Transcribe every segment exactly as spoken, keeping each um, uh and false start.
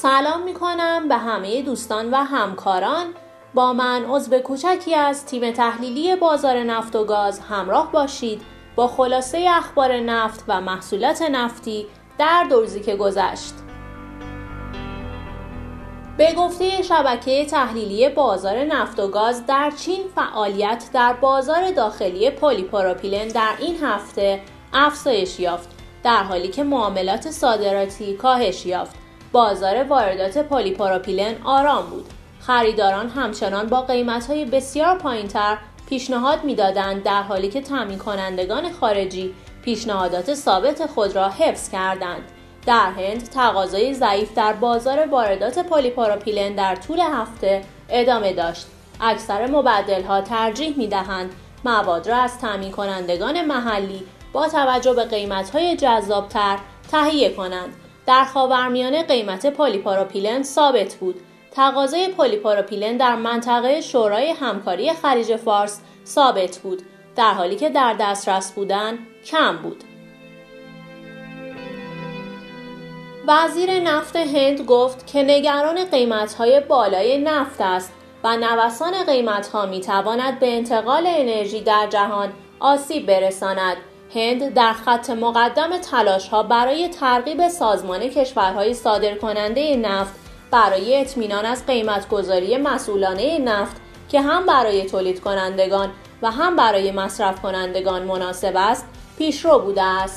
سلام میکنم به همه دوستان و همکاران. با من عضو کوچکی از تیم تحلیلی بازار نفت و گاز همراه باشید با خلاصه اخبار نفت و محصولات نفتی در دو روزی که گذشت. به گفته شبکه تحلیلی بازار نفت و گاز، در چین فعالیت در بازار داخلی پلی‌پروپیلن در این هفته افزایش یافت، در حالی که معاملات صادراتی کاهش یافت. بازار واردات پلی‌پروپیلن آرام بود. خریداران همچنان با قیمت‌های بسیار پایین‌تر پیشنهاد می‌دادند، در حالی که تامین کنندگان خارجی پیشنهادات ثابت خود را حفظ کردند. در هند تقاضای ضعیف در بازار واردات پلی‌پروپیلن در طول هفته ادامه داشت. اکثر مبدل‌ها ترجیح می‌دهند مواد را از تامین کنندگان محلی با توجه به قیمت‌های جذاب‌تر تهیه کنند. در خاورمیانه قیمت پلی‌پروپیلن ثابت بود. تقاضای پلی‌پروپیلن در منطقه شورای همکاری خلیج فارس ثابت بود، در حالی که در دسترس بودن کم بود. وزیر نفت هند گفت که نگران قیمت‌های بالای نفت است و نوسان قیمت‌ها می‌تواند به انتقال انرژی در جهان آسیب برساند. هند در خط مقدم تلاش‌ها برای ترغیب سازمان کشورهای صادرکننده نفت برای اطمینان از قیمت‌گذاری مسئولانه نفت که هم برای تولید کنندگان و هم برای مصرف کنندگان مناسب است، پیشرو بوده است.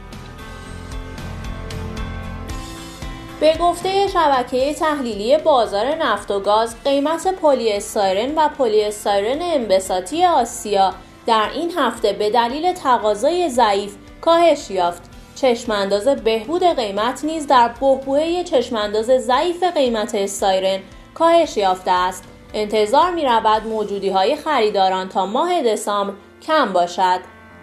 به گفته شبکه تحلیلی بازار نفت و گاز، قیمت پلی استیرن و پلی استیرن انبساطی آسیا در این هفته به دلیل تقاضای ضعیف کاهش یافت. چشمانداز بهبود قیمت نیز در بحبوحه چشمانداز ضعیف قیمت استیرن کاهش یافته است. انتظار می رود موجودی های خریداران تا ماه دسامبر کم باشد.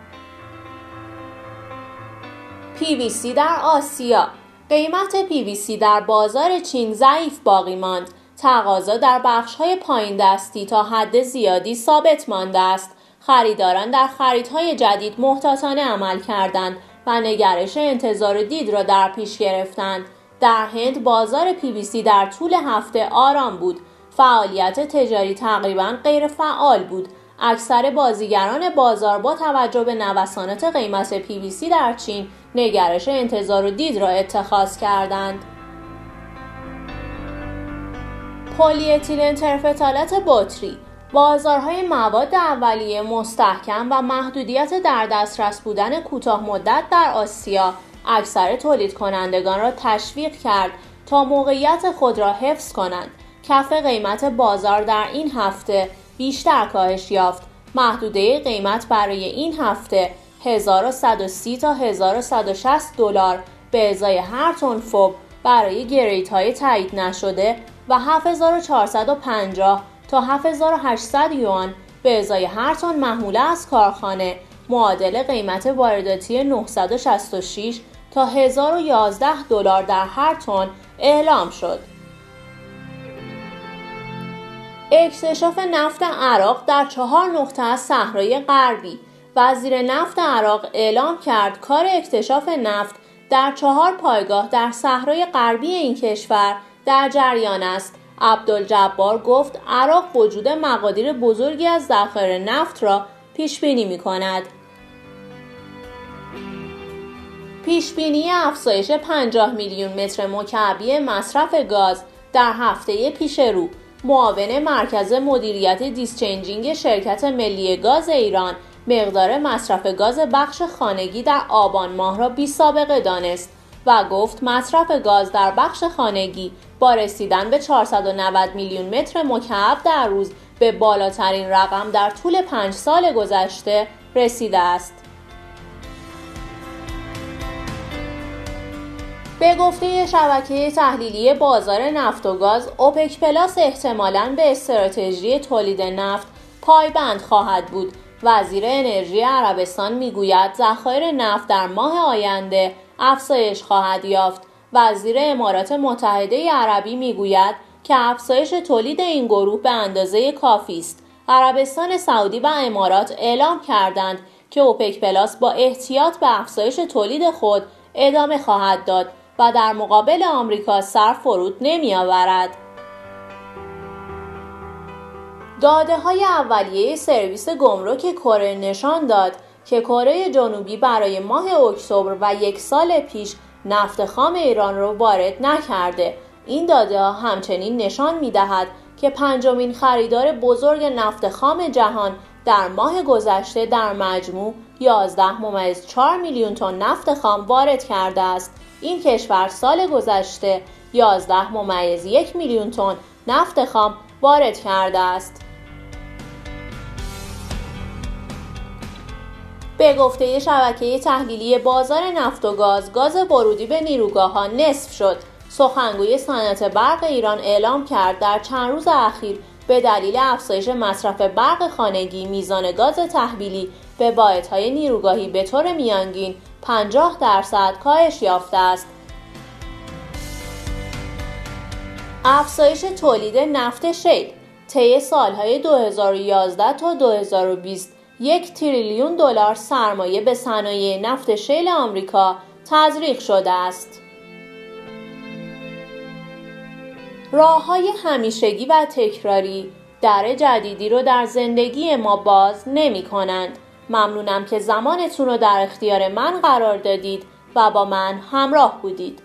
پی وی سی در آسیا. قیمت پی وی سی در بازار چین ضعیف باقی ماند. تقاضا در بخش‌های پایین دستی تا حد زیادی ثابت مانده است. خریداران در خریدهای جدید محتاطانه عمل کردند و نگرش انتظار و دید را در پیش گرفتند. در هند بازار پی وی سی در طول هفته آرام بود. فعالیت تجاری تقریباً غیر فعال بود. اکثر بازیگران بازار با توجه به نوسانات قیمت پی وی سی در چین نگرش انتظار و دید را اتخاذ کردند. پلی اتیلن ترفتالات بطری. بازارهای مواد اولیه مستحکم و محدودیت در دسترس بودن کوتاه مدت در آسیا اکثر تولید کنندگان را تشویق کرد تا موقعیت خود را حفظ کنند. کف قیمت بازار در این هفته بیشتر کاهش یافت. محدوده قیمت برای این هفته هزار و صد و سی تا هزار و صد و شصت دلار به ازای هر تن فوب برای گریدهای تایید نشده و هفت هزار و چهارصد و پنجاه تا هفت هزار و هشتصد یوان به ازای هر تن محموله از کارخانه معادل قیمت وارداتی نهصد و شصت و شش تا هزار و یازده دلار در هر تن اعلام شد. اکتشاف نفت عراق در چهار نقطه از صحرای غربی. وزیر نفت عراق اعلام کرد کار اکتشاف نفت در چهار پایگاه در صحرای غربی این کشور در جریان است. عبدالجبار گفت عراق وجود مقادیر بزرگی از ذخایر نفت را پیش بینی می‌کند. پیشبینی افزایش پنجاه میلیون متر مکعبی مصرف گاز در هفته پیش رو. معاون مرکز مدیریت دیسچنجینگ شرکت ملی گاز ایران مقدار مصرف گاز بخش خانگی در آبان ماه را بی سابقه دانست و گفت مصرف گاز در بخش خانگی با رسیدن به چهارصد و نود میلیون متر مکعب در روز به بالاترین رقم در طول پنج سال گذشته رسیده است. به گفته شبکه تحلیلی بازار نفت و گاز، اوپک پلاس احتمالاً به استراتژی تولید نفت پایبند خواهد بود. وزیر انرژی عربستان میگوید ذخایر نفت در ماه آینده افزایش خواهد یافت. وزیر امارات متحده عربی میگوید که افزایش تولید این گروه به اندازه کافی است. عربستان سعودی و امارات اعلام کردند که اوپک پلاس با احتیاط به افزایش تولید خود ادامه خواهد داد و در مقابل آمریکا سر فرود نمی آورد. داده های اولیه سرویس گمرک کره نشان داد که کره جنوبی برای ماه اکتبر و یک سال پیش نفت خام ایران را وارد نکرده. این داده ها همچنین نشان می دهد که پنجمین خریدار بزرگ نفت خام جهان در ماه گذشته در مجموع یازده ممیز چهار میلیون تن نفت خام وارد کرده است. این کشور سال گذشته یازده ممیز یک میلیون تن نفت خام وارد کرده است. به گفته شبکه تحلیلی بازار نفت و گاز، گاز ورودی به نیروگاه‌ها نصف شد. سخنگوی صنعت برق ایران اعلام کرد در چند روز اخیر به دلیل افزایش مصرف برق خانگی، میزان گاز تحویلی به واحدهای نیروگاهی به طور میانگین پنجاه درصد کاهش یافته است. افزایش تولید نفت شیل طی سالهای دو هزار و یازده تا دو هزار و بیست یک تریلیون دلار سرمایه به صنایع نفت شیل آمریکا تزریق شده است. راه‌های همیشگی و تکراری در جدیدی رو در زندگی ما باز نمی کنند. ممنونم که زمانتون رو در اختیار من قرار دادید و با من همراه بودید.